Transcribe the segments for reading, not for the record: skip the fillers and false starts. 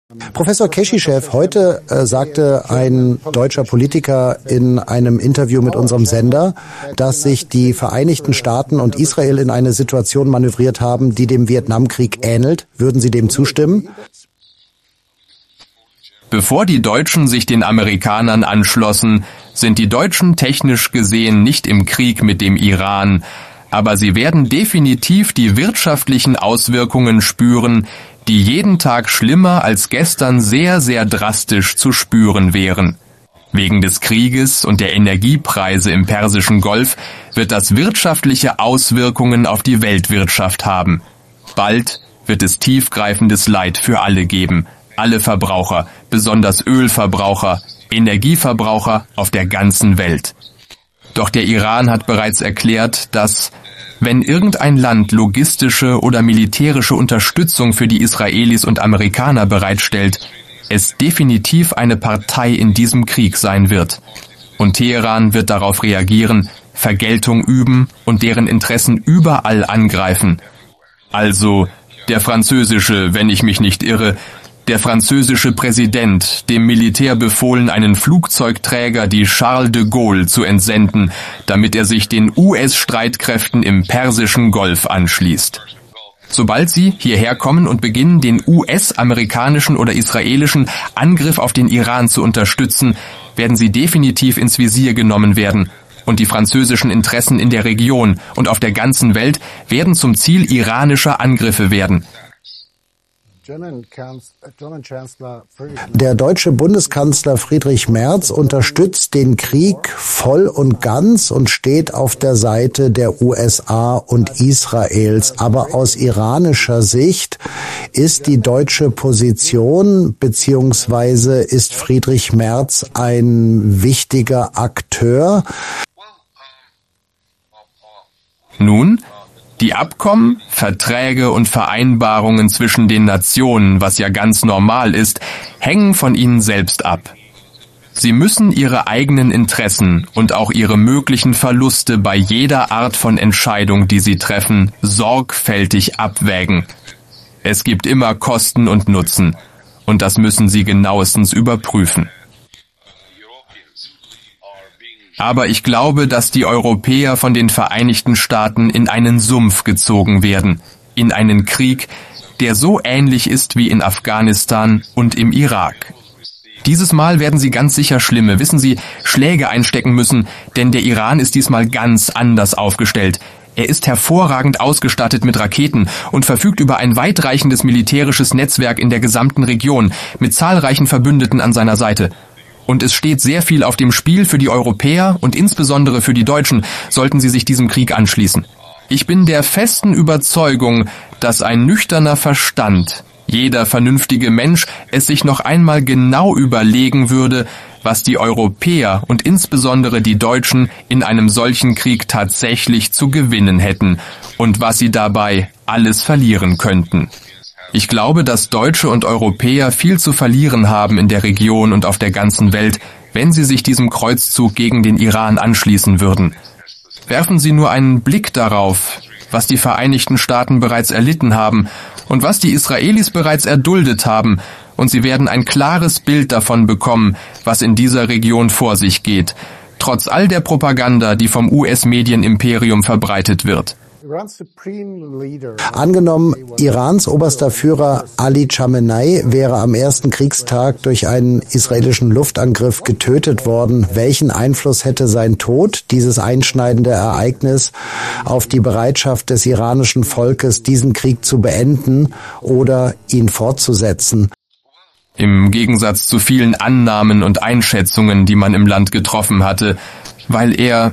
Professor Keshischew, heute sagte ein deutscher Politiker in einem Interview mit unserem Sender, dass sich die Vereinigten Staaten und Israel in eine Situation manövriert haben, die dem Vietnamkrieg ähnelt. Würden Sie dem zustimmen? Bevor die Deutschen sich den Amerikanern anschlossen, sind die Deutschen technisch gesehen nicht im Krieg mit dem Iran, aber sie werden definitiv die wirtschaftlichen Auswirkungen spüren, die jeden Tag schlimmer als gestern sehr, sehr drastisch zu spüren wären. Wegen des Krieges und der Energiepreise im Persischen Golf wird das wirtschaftliche Auswirkungen auf die Weltwirtschaft haben. Bald wird es tiefgreifendes Leid für alle geben. Alle Verbraucher, besonders Ölverbraucher, Energieverbraucher auf der ganzen Welt. Doch der Iran hat bereits erklärt, dass, wenn irgendein Land logistische oder militärische Unterstützung für die Israelis und Amerikaner bereitstellt, es definitiv eine Partei in diesem Krieg sein wird. Und Teheran wird darauf reagieren, Vergeltung üben und deren Interessen überall angreifen. Also der französische, wenn ich mich nicht irre, der französische Präsident, dem Militär befohlen, einen Flugzeugträger, die Charles de Gaulle, zu entsenden, damit er sich den US-Streitkräften im Persischen Golf anschließt. Sobald sie hierher kommen und beginnen, den US-amerikanischen oder israelischen Angriff auf den Iran zu unterstützen, werden sie definitiv ins Visier genommen werden. Und die französischen Interessen in der Region und auf der ganzen Welt werden zum Ziel iranischer Angriffe werden. Der deutsche Bundeskanzler Friedrich Merz unterstützt den Krieg voll und ganz und steht auf der Seite der USA und Israels. Aber aus iranischer Sicht ist die deutsche Position beziehungsweise ist Friedrich Merz ein wichtiger Akteur? Nun, die Abkommen, Verträge und Vereinbarungen zwischen den Nationen, was ja ganz normal ist, hängen von ihnen selbst ab. Sie müssen ihre eigenen Interessen und auch ihre möglichen Verluste bei jeder Art von Entscheidung, die sie treffen, sorgfältig abwägen. Es gibt immer Kosten und Nutzen, und das müssen sie genauestens überprüfen. Aber ich glaube, dass die Europäer von den Vereinigten Staaten in einen Sumpf gezogen werden, in einen Krieg, der so ähnlich ist wie in Afghanistan und im Irak. Dieses Mal werden sie ganz sicher schlimme, wissen Sie, Schläge einstecken müssen, denn der Iran ist diesmal ganz anders aufgestellt. Er ist hervorragend ausgestattet mit Raketen und verfügt über ein weitreichendes militärisches Netzwerk in der gesamten Region, mit zahlreichen Verbündeten an seiner Seite. Und es steht sehr viel auf dem Spiel für die Europäer und insbesondere für die Deutschen, sollten sie sich diesem Krieg anschließen. Ich bin der festen Überzeugung, dass ein nüchterner Verstand, jeder vernünftige Mensch, es sich noch einmal genau überlegen würde, was die Europäer und insbesondere die Deutschen in einem solchen Krieg tatsächlich zu gewinnen hätten und was sie dabei alles verlieren könnten. Ich glaube, dass Deutsche und Europäer viel zu verlieren haben in der Region und auf der ganzen Welt, wenn sie sich diesem Kreuzzug gegen den Iran anschließen würden. Werfen Sie nur einen Blick darauf, was die Vereinigten Staaten bereits erlitten haben und was die Israelis bereits erduldet haben, und Sie werden ein klares Bild davon bekommen, was in dieser Region vor sich geht, trotz all der Propaganda, die vom US-Medienimperium verbreitet wird. Angenommen, Irans oberster Führer Ali Khamenei wäre am ersten Kriegstag durch einen israelischen Luftangriff getötet worden. Welchen Einfluss hätte sein Tod, dieses einschneidende Ereignis, auf die Bereitschaft des iranischen Volkes, diesen Krieg zu beenden oder ihn fortzusetzen? Im Gegensatz zu vielen Annahmen und Einschätzungen, die man im Land getroffen hatte, weil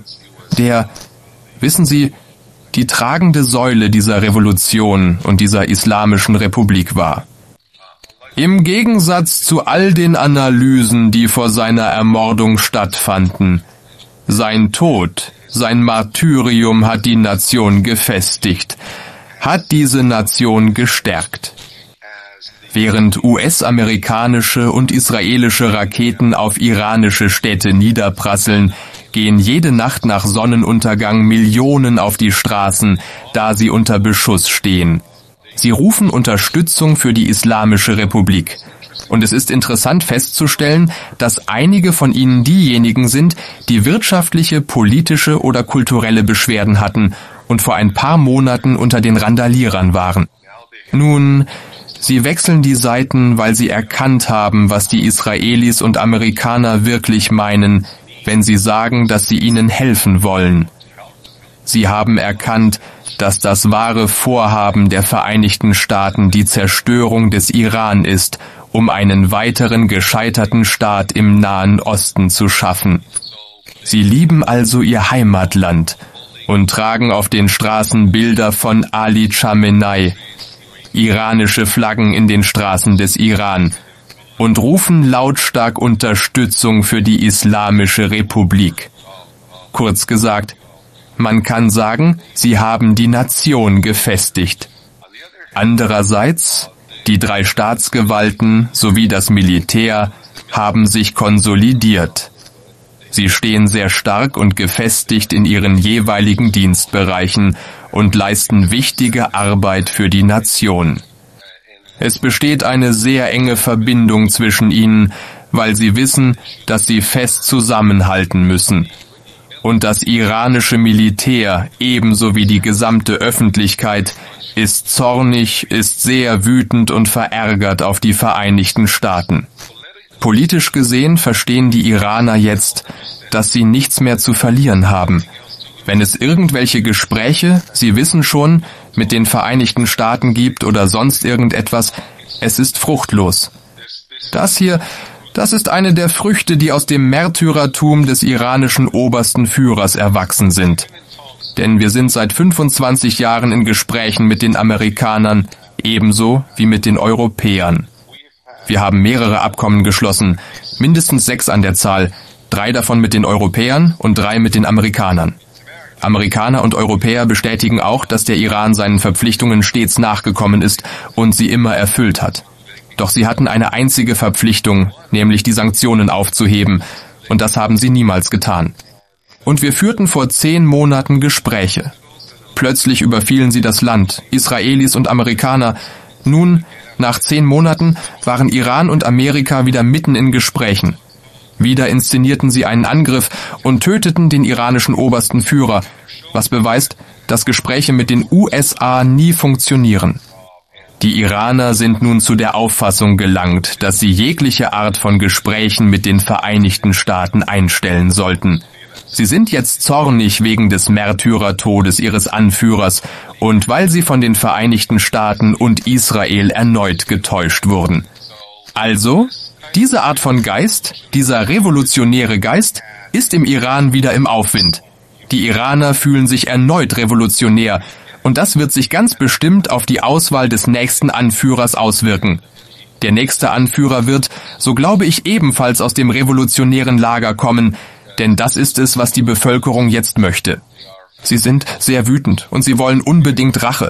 wissen Sie, die tragende Säule dieser Revolution und dieser islamischen Republik war. Im Gegensatz zu all den Analysen, die vor seiner Ermordung stattfanden, sein Tod, sein Martyrium hat die Nation gefestigt, hat diese Nation gestärkt. Während US-amerikanische und israelische Raketen auf iranische Städte niederprasseln, gehen jede Nacht nach Sonnenuntergang Millionen auf die Straßen, da sie unter Beschuss stehen. Sie rufen Unterstützung für die Islamische Republik. Und es ist interessant festzustellen, dass einige von ihnen diejenigen sind, die wirtschaftliche, politische oder kulturelle Beschwerden hatten und vor ein paar Monaten unter den Randalierern waren. Nun, sie wechseln die Seiten, weil sie erkannt haben, was die Israelis und Amerikaner wirklich meinen, wenn sie sagen, dass sie ihnen helfen wollen. Sie haben erkannt, dass das wahre Vorhaben der Vereinigten Staaten die Zerstörung des Iran ist, um einen weiteren gescheiterten Staat im Nahen Osten zu schaffen. Sie lieben also ihr Heimatland und tragen auf den Straßen Bilder von Ali Khamenei, iranische Flaggen in den Straßen des Iran und rufen lautstark Unterstützung für die Islamische Republik. Kurz gesagt, man kann sagen, sie haben die Nation gefestigt. Andererseits, die 3 Staatsgewalten sowie das Militär haben sich konsolidiert. Sie stehen sehr stark und gefestigt in ihren jeweiligen Dienstbereichen und leisten wichtige Arbeit für die Nation. Es besteht eine sehr enge Verbindung zwischen ihnen, weil sie wissen, dass sie fest zusammenhalten müssen. Und das iranische Militär, ebenso wie die gesamte Öffentlichkeit, ist zornig, ist sehr wütend und verärgert auf die Vereinigten Staaten. Politisch gesehen verstehen die Iraner jetzt, dass sie nichts mehr zu verlieren haben. Wenn es irgendwelche Gespräche, Sie wissen schon, mit den Vereinigten Staaten gibt oder sonst irgendetwas, es ist fruchtlos. Das ist eine der Früchte, die aus dem Märtyrertum des iranischen obersten Führers erwachsen sind. Denn wir sind seit 25 Jahren in Gesprächen mit den Amerikanern, ebenso wie mit den Europäern. Wir haben mehrere Abkommen geschlossen, mindestens 6 an der Zahl, 3 davon mit den Europäern und 3 mit den Amerikanern. Amerikaner und Europäer bestätigen auch, dass der Iran seinen Verpflichtungen stets nachgekommen ist und sie immer erfüllt hat. Doch sie hatten eine einzige Verpflichtung, nämlich die Sanktionen aufzuheben, und das haben sie niemals getan. Und wir führten vor 10 Monaten Gespräche. Plötzlich überfielen sie das Land, Israelis und Amerikaner. Nun, nach 10 Monaten, waren Iran und Amerika wieder mitten in Gesprächen. Wieder inszenierten sie einen Angriff und töteten den iranischen obersten Führer, was beweist, dass Gespräche mit den USA nie funktionieren. Die Iraner sind nun zu der Auffassung gelangt, dass sie jegliche Art von Gesprächen mit den Vereinigten Staaten einstellen sollten. Sie sind jetzt zornig wegen des Märtyrertodes ihres Anführers und weil sie von den Vereinigten Staaten und Israel erneut getäuscht wurden. Also, diese Art von Geist, dieser revolutionäre Geist, ist im Iran wieder im Aufwind. Die Iraner fühlen sich erneut revolutionär und das wird sich ganz bestimmt auf die Auswahl des nächsten Anführers auswirken. Der nächste Anführer wird, so glaube ich, ebenfalls aus dem revolutionären Lager kommen, denn das ist es, was die Bevölkerung jetzt möchte. Sie sind sehr wütend und sie wollen unbedingt Rache.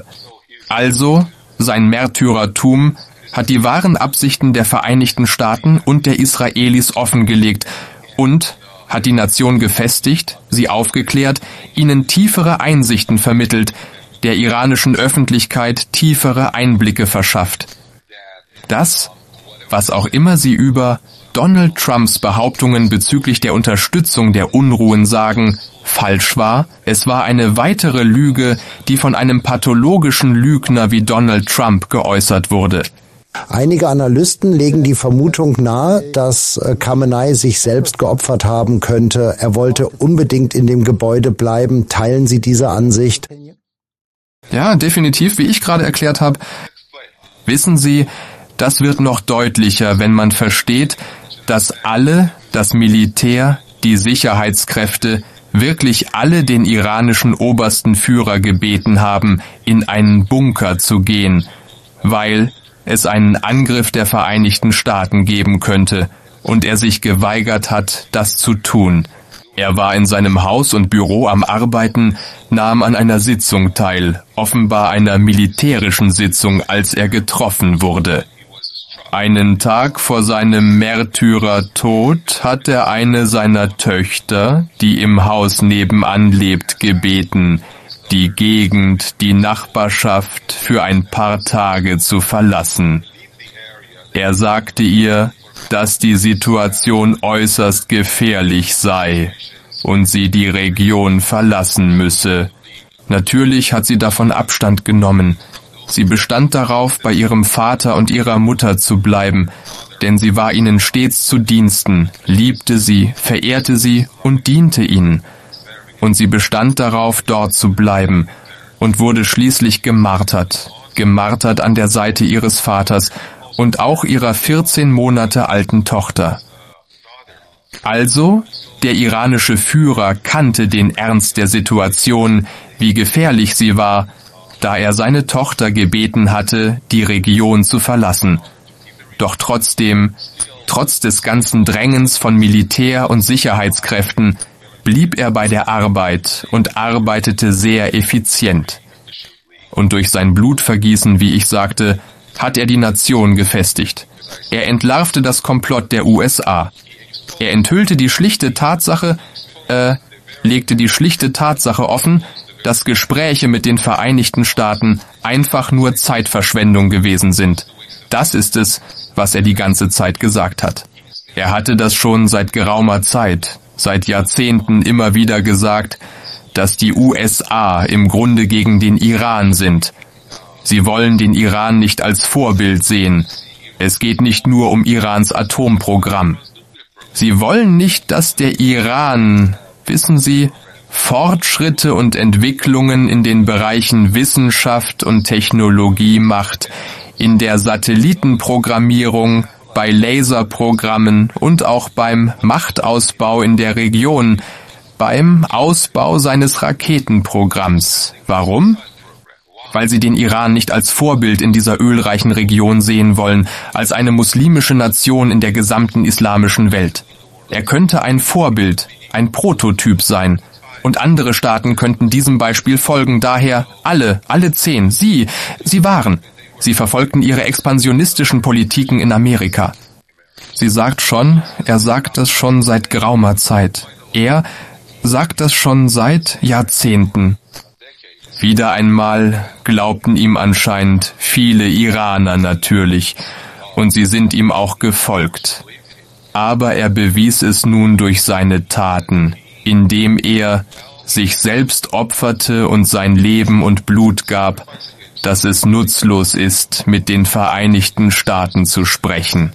Also, sein Märtyrertum hat die wahren Absichten der Vereinigten Staaten und der Israelis offengelegt und hat die Nation gefestigt, sie aufgeklärt, ihnen tiefere Einsichten vermittelt, der iranischen Öffentlichkeit tiefere Einblicke verschafft. Das, was auch immer sie über Donald Trumps Behauptungen bezüglich der Unterstützung der Unruhen sagen, falsch war, es war eine weitere Lüge, die von einem pathologischen Lügner wie Donald Trump geäußert wurde. Einige Analysten legen die Vermutung nahe, dass Khamenei sich selbst geopfert haben könnte. Er wollte unbedingt in dem Gebäude bleiben. Teilen Sie diese Ansicht? Ja, definitiv, wie ich gerade erklärt habe. Wissen Sie, das wird noch deutlicher, wenn man versteht, dass alle, das Militär, die Sicherheitskräfte, wirklich alle den iranischen obersten Führer gebeten haben, in einen Bunker zu gehen, weil es einen Angriff der Vereinigten Staaten geben könnte und er sich geweigert hat, das zu tun. Er war in seinem Haus und Büro am Arbeiten, nahm an einer Sitzung teil, offenbar einer militärischen Sitzung, als er getroffen wurde. Einen Tag vor seinem Märtyrertod hat er eine seiner Töchter, die im Haus nebenan lebt, gebeten, die Gegend, die Nachbarschaft für ein paar Tage zu verlassen. Er sagte ihr, dass die Situation äußerst gefährlich sei und sie die Region verlassen müsse. Natürlich hat sie davon Abstand genommen. Sie bestand darauf, bei ihrem Vater und ihrer Mutter zu bleiben, denn sie war ihnen stets zu Diensten, liebte sie, verehrte sie und diente ihnen. Und sie bestand darauf, dort zu bleiben und wurde schließlich gemartert an der Seite ihres Vaters und auch ihrer 14 Monate alten Tochter. Also, der iranische Führer kannte den Ernst der Situation, wie gefährlich sie war, da er seine Tochter gebeten hatte, die Region zu verlassen. Doch trotzdem, trotz des ganzen Drängens von Militär- und Sicherheitskräften, blieb er bei der Arbeit und arbeitete sehr effizient. Und durch sein Blutvergießen, wie ich sagte, hat er die Nation gefestigt. Er entlarvte das Komplott der USA. Er enthüllte die schlichte Tatsache, legte die schlichte Tatsache offen, dass Gespräche mit den Vereinigten Staaten einfach nur Zeitverschwendung gewesen sind. Das ist es, was er die ganze Zeit gesagt hat. Er hatte das schon seit geraumer Zeit, seit Jahrzehnten immer wieder gesagt, dass die USA im Grunde gegen den Iran sind. Sie wollen den Iran nicht als Vorbild sehen. Es geht nicht nur um Irans Atomprogramm. Sie wollen nicht, dass der Iran, wissen Sie, Fortschritte und Entwicklungen in den Bereichen Wissenschaft und Technologie macht, in der Satellitenprogrammierung, bei Laserprogrammen und auch beim Machtausbau in der Region, beim Ausbau seines Raketenprogramms. Warum? Weil sie den Iran nicht als Vorbild in dieser ölreichen Region sehen wollen, als eine muslimische Nation in der gesamten islamischen Welt. Er könnte ein Vorbild, ein Prototyp sein. Und andere Staaten könnten diesem Beispiel folgen. Daher alle 10, Sie verfolgten ihre expansionistischen Politiken in Amerika. Er sagt das schon seit geraumer Zeit. Er sagt das schon seit Jahrzehnten. Wieder einmal glaubten ihm anscheinend viele Iraner natürlich, und sie sind ihm auch gefolgt. Aber er bewies es nun durch seine Taten, indem er sich selbst opferte und sein Leben und Blut gab, dass es nutzlos ist, mit den Vereinigten Staaten zu sprechen.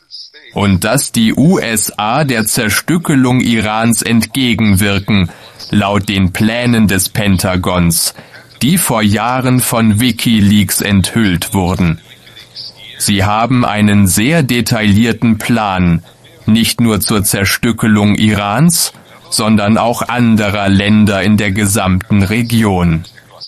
Und dass die USA der Zerstückelung Irans entgegenwirken, laut den Plänen des Pentagons, die vor Jahren von WikiLeaks enthüllt wurden. Sie haben einen sehr detaillierten Plan, nicht nur zur Zerstückelung Irans, sondern auch anderer Länder in der gesamten Region.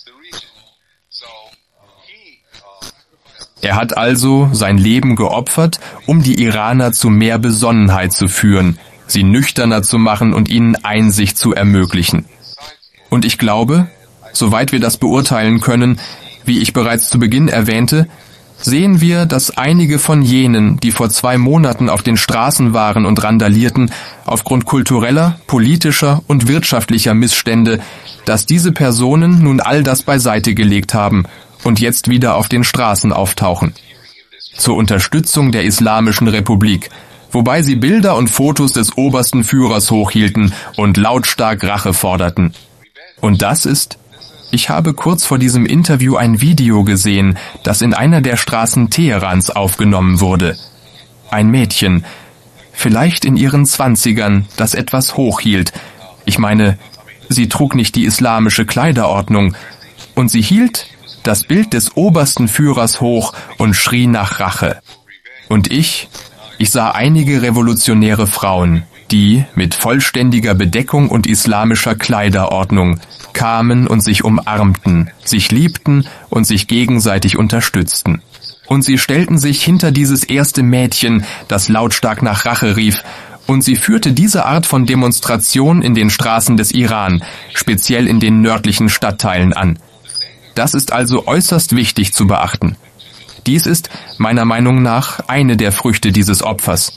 Er hat also sein Leben geopfert, um die Iraner zu mehr Besonnenheit zu führen, sie nüchterner zu machen und ihnen Einsicht zu ermöglichen. Und ich glaube, soweit wir das beurteilen können, wie ich bereits zu Beginn erwähnte, sehen wir, dass einige von jenen, die vor 2 Monaten auf den Straßen waren und randalierten, aufgrund kultureller, politischer und wirtschaftlicher Missstände, dass diese Personen nun all das beiseite gelegt haben und jetzt wieder auf den Straßen auftauchen. Zur Unterstützung der Islamischen Republik, wobei sie Bilder und Fotos des obersten Führers hochhielten und lautstark Rache forderten. Und das ist: Ich habe kurz vor diesem Interview ein Video gesehen, das in einer der Straßen Teherans aufgenommen wurde. Ein Mädchen, vielleicht in ihren 20ern, das etwas hochhielt. Ich meine, sie trug nicht die islamische Kleiderordnung. Und sie hielt das Bild des obersten Führers hoch und schrie nach Rache. Und ich sah einige revolutionäre Frauen, die mit vollständiger Bedeckung und islamischer Kleiderordnung kamen und sich umarmten, sich liebten und sich gegenseitig unterstützten. Und sie stellten sich hinter dieses erste Mädchen, das lautstark nach Rache rief, und sie führte diese Art von Demonstration in den Straßen des Iran, speziell in den nördlichen Stadtteilen an. Das ist also äußerst wichtig zu beachten. Dies ist meiner Meinung nach eine der Früchte dieses Opfers.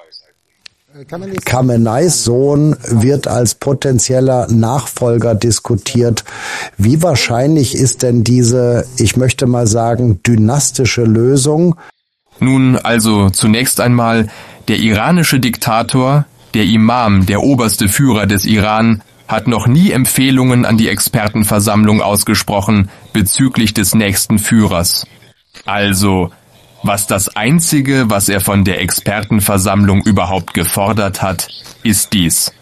Khameneis Sohn wird als potenzieller Nachfolger diskutiert. Wie wahrscheinlich ist denn diese, ich möchte mal sagen, dynastische Lösung? Nun also zunächst einmal, der iranische Diktator, der Imam, der oberste Führer des Iran, hat noch nie Empfehlungen an die Expertenversammlung ausgesprochen bezüglich des nächsten Führers. Also, was das Einzige, was er von der Expertenversammlung überhaupt gefordert hat, ist dies.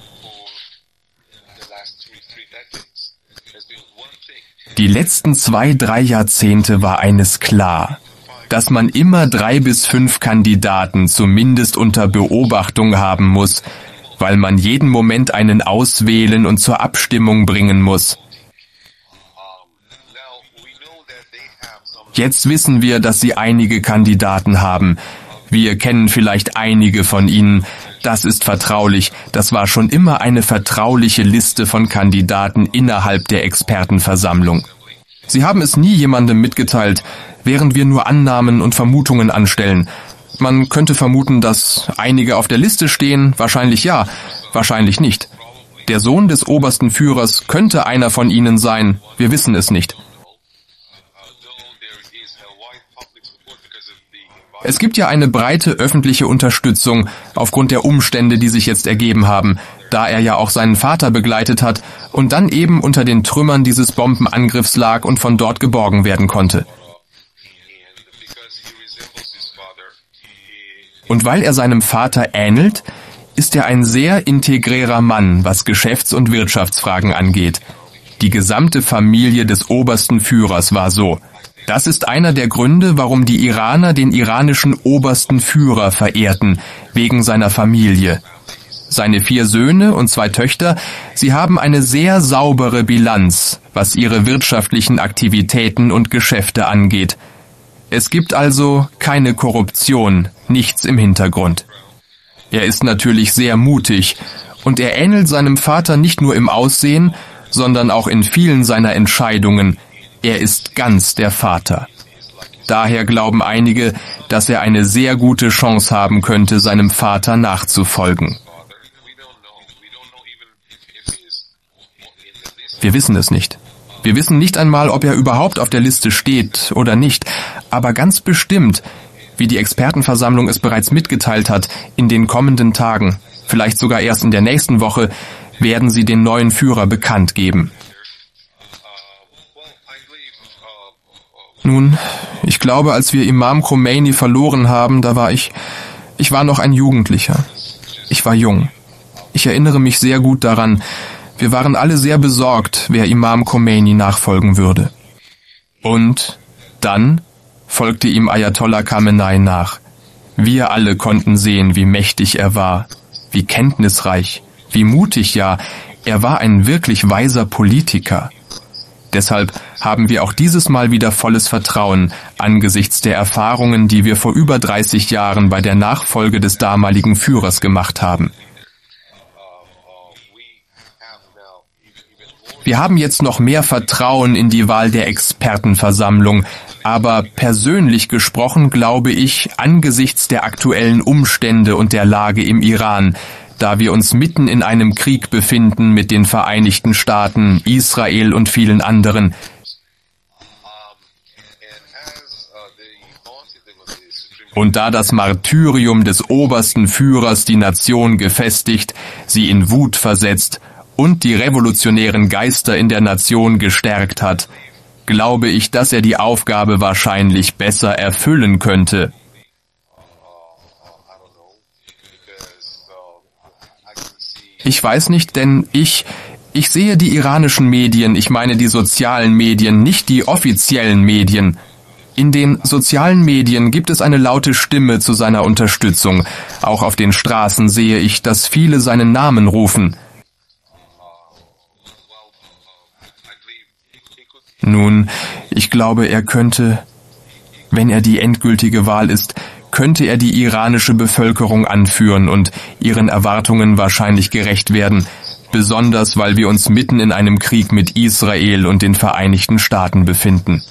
Die letzten 2-3 Jahrzehnte war eines klar, dass man immer 3 bis 5 Kandidaten zumindest unter Beobachtung haben muss, weil man jeden Moment einen auswählen und zur Abstimmung bringen muss. Jetzt wissen wir, dass sie einige Kandidaten haben. Wir kennen vielleicht einige von ihnen. Das ist vertraulich. Das war schon immer eine vertrauliche Liste von Kandidaten innerhalb der Expertenversammlung. Sie haben es nie jemandem mitgeteilt, während wir nur Annahmen und Vermutungen anstellen. Man könnte vermuten, dass einige auf der Liste stehen. Wahrscheinlich ja, wahrscheinlich nicht. Der Sohn des obersten Führers könnte einer von ihnen sein. Wir wissen es nicht. Es gibt ja eine breite öffentliche Unterstützung aufgrund der Umstände, die sich jetzt ergeben haben, da er ja auch seinen Vater begleitet hat und dann eben unter den Trümmern dieses Bombenangriffs lag und von dort geborgen werden konnte. Und weil er seinem Vater ähnelt, ist er ein sehr integrärer Mann, was Geschäfts- und Wirtschaftsfragen angeht. Die gesamte Familie des obersten Führers war so. Das ist einer der Gründe, warum die Iraner den iranischen obersten Führer verehrten, wegen seiner Familie. Seine 4 Söhne und 2 Töchter, sie haben eine sehr saubere Bilanz, was ihre wirtschaftlichen Aktivitäten und Geschäfte angeht. Es gibt also keine Korruption, nichts im Hintergrund. Er ist natürlich sehr mutig und er ähnelt seinem Vater nicht nur im Aussehen, sondern auch in vielen seiner Entscheidungen. Er ist ganz der Vater. Daher glauben einige, dass er eine sehr gute Chance haben könnte, seinem Vater nachzufolgen. Wir wissen es nicht. Wir wissen nicht einmal, ob er überhaupt auf der Liste steht oder nicht. Aber ganz bestimmt, wie die Expertenversammlung es bereits mitgeteilt hat, in den kommenden Tagen, vielleicht sogar erst in der nächsten Woche, werden sie den neuen Führer bekannt geben. Nun, ich glaube, als wir Imam Khomeini verloren haben, da war ich war noch ein Jugendlicher. Ich war jung. Ich erinnere mich sehr gut daran. Wir waren alle sehr besorgt, wer Imam Khomeini nachfolgen würde. Und dann folgte ihm Ayatollah Khamenei nach. Wir alle konnten sehen, wie mächtig er war, wie kenntnisreich, wie mutig, ja, er war ein wirklich weiser Politiker. Deshalb haben wir auch dieses Mal wieder volles Vertrauen angesichts der Erfahrungen, die wir vor über 30 Jahren bei der Nachfolge des damaligen Führers gemacht haben. Wir haben jetzt noch mehr Vertrauen in die Wahl der Expertenversammlung, aber persönlich gesprochen glaube ich, angesichts der aktuellen Umstände und der Lage im Iran, da wir uns mitten in einem Krieg befinden mit den Vereinigten Staaten, Israel und vielen anderen. Und da das Martyrium des obersten Führers die Nation gefestigt, sie in Wut versetzt und die revolutionären Geister in der Nation gestärkt hat, glaube ich, dass er die Aufgabe wahrscheinlich besser erfüllen könnte. Ich weiß nicht, denn ich sehe die iranischen Medien, ich meine die sozialen Medien, nicht die offiziellen Medien. In den sozialen Medien gibt es eine laute Stimme zu seiner Unterstützung. Auch auf den Straßen sehe ich, dass viele seinen Namen rufen. Nun, ich glaube, er könnte, wenn er die endgültige Wahl ist, könnte er die iranische Bevölkerung anführen und ihren Erwartungen wahrscheinlich gerecht werden, besonders weil wir uns mitten in einem Krieg mit Israel und den Vereinigten Staaten befinden.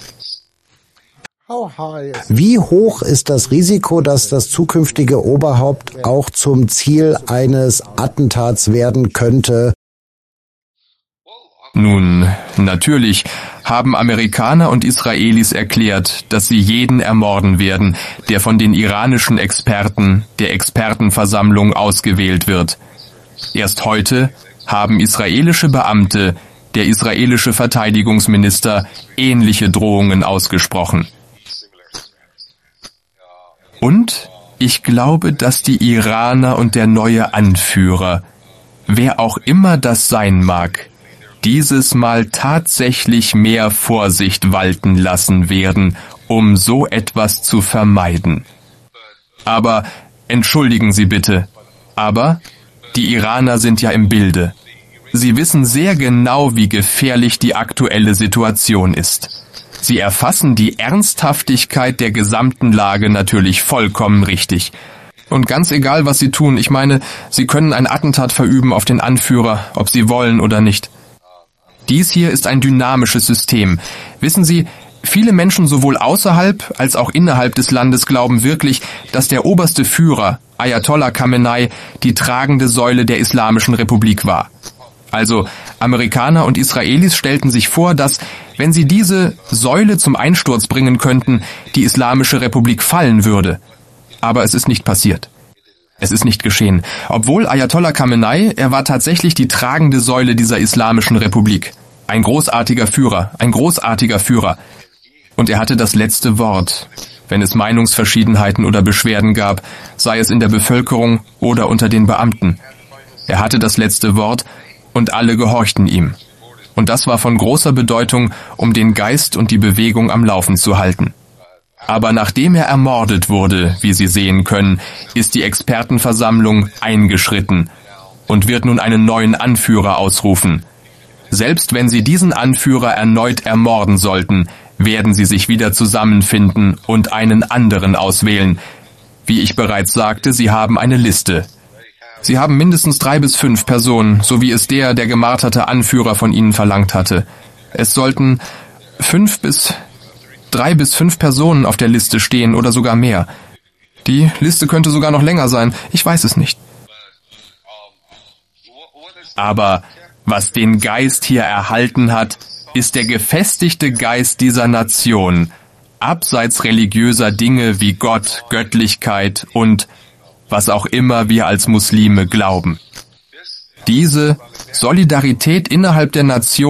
Wie hoch ist das Risiko, dass das zukünftige Oberhaupt auch zum Ziel eines Attentats werden könnte? Nun, natürlich haben Amerikaner und Israelis erklärt, dass sie jeden ermorden werden, der von den iranischen Experten, der Expertenversammlung, ausgewählt wird. Erst heute haben israelische Beamte, der israelische Verteidigungsminister, ähnliche Drohungen ausgesprochen. Und ich glaube, dass die Iraner und der neue Anführer, wer auch immer das sein mag, dieses Mal tatsächlich mehr Vorsicht walten lassen werden, um so etwas zu vermeiden. Aber, entschuldigen Sie bitte, aber die Iraner sind ja im Bilde. Sie wissen sehr genau, wie gefährlich die aktuelle Situation ist. Sie erfassen die Ernsthaftigkeit der gesamten Lage natürlich vollkommen richtig. Und ganz egal, was sie tun, ich meine, sie können ein Attentat verüben auf den Anführer, ob sie wollen oder nicht. Dies hier ist ein dynamisches System. Wissen Sie, viele Menschen sowohl außerhalb als auch innerhalb des Landes glauben wirklich, dass der oberste Führer, Ayatollah Khamenei, die tragende Säule der Islamischen Republik war. Also Amerikaner und Israelis stellten sich vor, dass, wenn sie diese Säule zum Einsturz bringen könnten, die Islamische Republik fallen würde. Aber es ist nicht passiert. Es ist nicht geschehen. Obwohl Ayatollah Khamenei, er war tatsächlich die tragende Säule dieser Islamischen Republik. Ein großartiger Führer, ein großartiger Führer. Und er hatte das letzte Wort, wenn es Meinungsverschiedenheiten oder Beschwerden gab, sei es in der Bevölkerung oder unter den Beamten. Er hatte das letzte Wort und alle gehorchten ihm. Und das war von großer Bedeutung, um den Geist und die Bewegung am Laufen zu halten. Aber nachdem er ermordet wurde, wie Sie sehen können, ist die Expertenversammlung eingeschritten und wird nun einen neuen Anführer ausrufen. Selbst wenn sie diesen Anführer erneut ermorden sollten, werden sie sich wieder zusammenfinden und einen anderen auswählen. Wie ich bereits sagte, sie haben eine Liste. Sie haben mindestens 3 bis 5 Personen, so wie es der gemarterte Anführer von ihnen verlangt hatte. Es sollten 3 bis 5 Personen auf der Liste stehen oder sogar mehr. Die Liste könnte sogar noch länger sein, ich weiß es nicht. Aber was den Geist hier erhalten hat, ist der gefestigte Geist dieser Nation, abseits religiöser Dinge wie Gott, Göttlichkeit und was auch immer wir als Muslime glauben. Diese Solidarität innerhalb der Nation